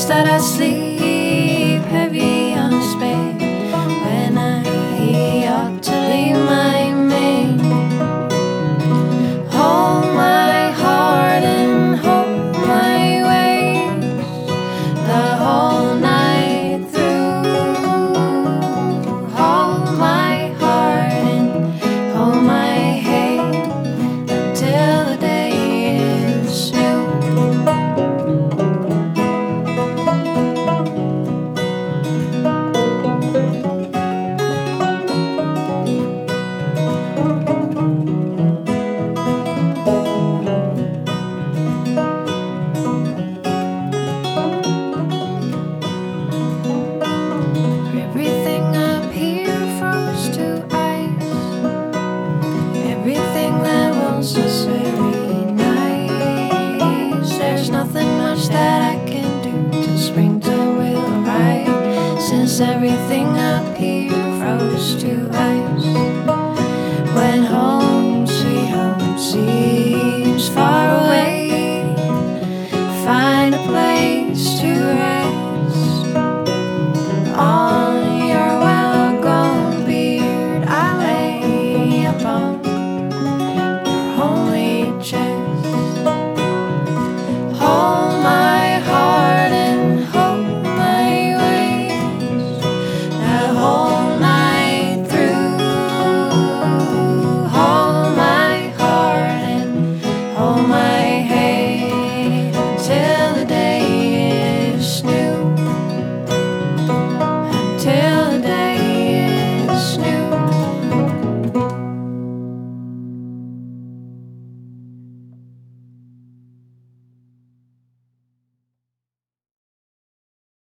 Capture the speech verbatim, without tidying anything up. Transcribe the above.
nights that I sleep heavy on his bed, when I ought to leave my mate. Hold my heart and hold my waist the whole night through. Hold my heart and hold my head until the day is new. Everything up here froze to ice. Everything that was was very nice. There's nothing much that I can do till springtime will arrive, since everything up here froze to ice. When home, sweet home seems far away, find a place to